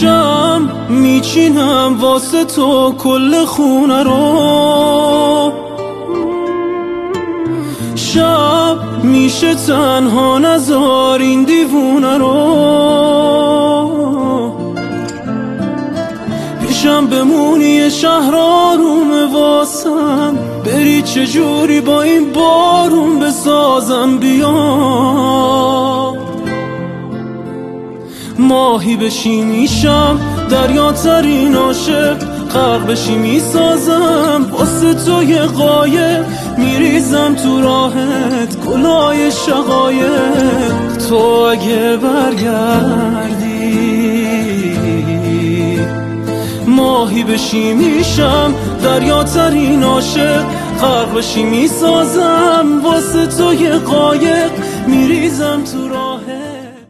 شم میچینم واسه تو کل خونه رو، شب میشه تنها نذار این دیوونه رو، پیشم بمونی شهر آرومه واسم، بری چجوری با این بارون بسازم بیا، ماهی بشی میشم دریا ترین عاشق، غرق بشی میسازم واسه تو یه قایق، میریزم تو راهت گلای شقایق، تو اگه برگردی ماهی بشی میشم دریا ترین عاشق، غرق بشی میسازم واسه تو یه قایق، میریزم تو راهت.